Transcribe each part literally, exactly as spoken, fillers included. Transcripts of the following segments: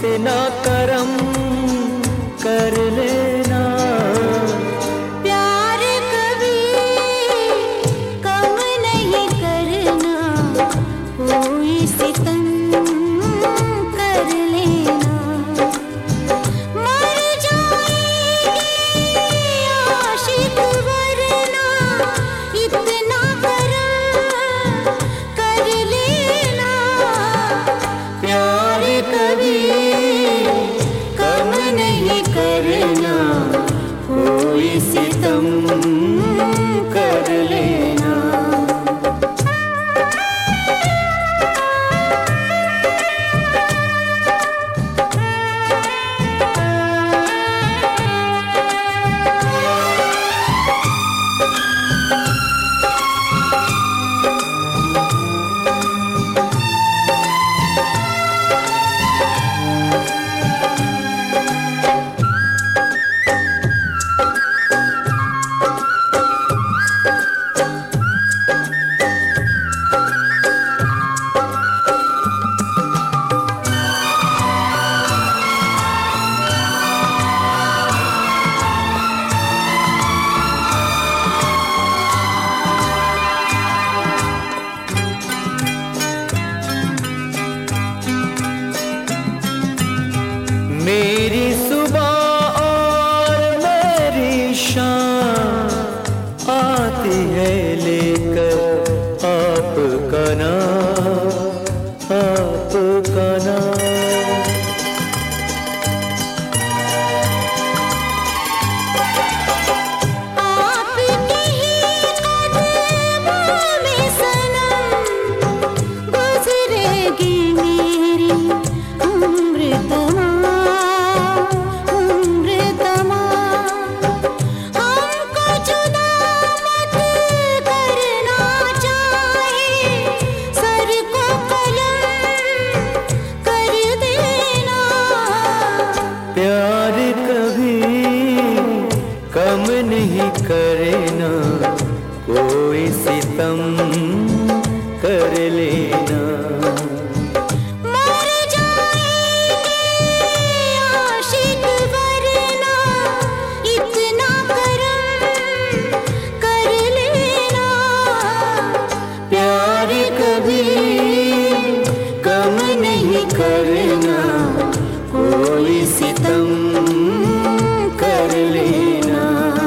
इतना करम कर लेना। प्यार कभी कम नहीं करना, कोई सितम कर लेना। मर जाएंगे आशिक वरना, इतना करम कर लेना। प्यार कभी कम नहीं करना, कोई सितम कर लेना। मेरी सुबह और मेरी शाम आती है लेकर आपका नाम, आपका नाम। आपके ही कदमों में सनम गुजरेगी मेरी उम्र तमाम, उम्र तमाम। हमको जुदा मत करना चाहे, सर को कलम कर देना। प्यार कभी कम नहीं करना, कोई सितम कर लेना। मर जाएंगे आशिक वरना, इतना करम कर लेना। प्यार कभी कम नहीं करना, कोई सितम कर लेना।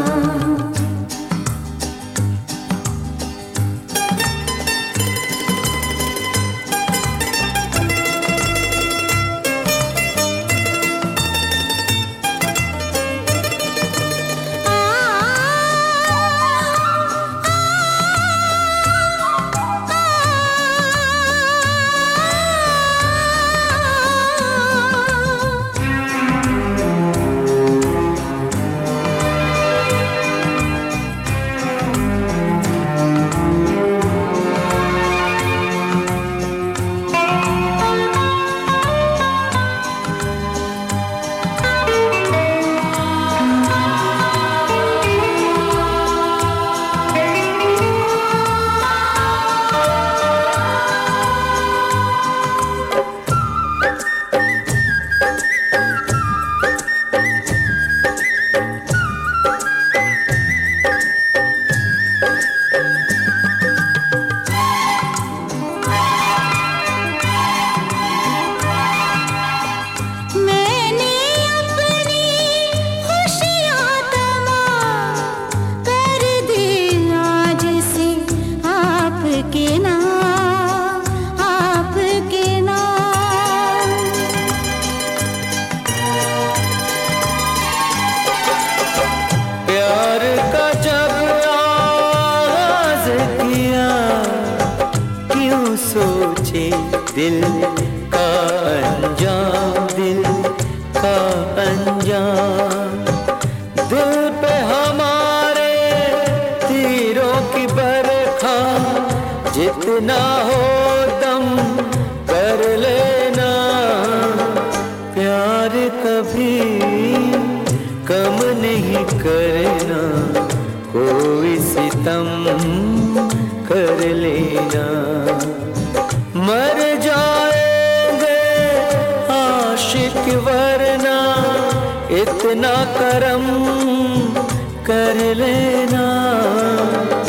मैंने अपनी खुशियाँ तमाम कर दी आज से आपके नाम, आपके नाम। प्यार का जब आगाज किया, क्यों सोचे दिल का अंजाम, दिल का अंजाम। दिल पे हमारे तीरों की बरखा, जितना हो दम कर लेना। प्यार कभी कम नहीं करना, कोई सितम कर लेना। मर जाएंगे आशिक कि वरना इतना करम कर लेना।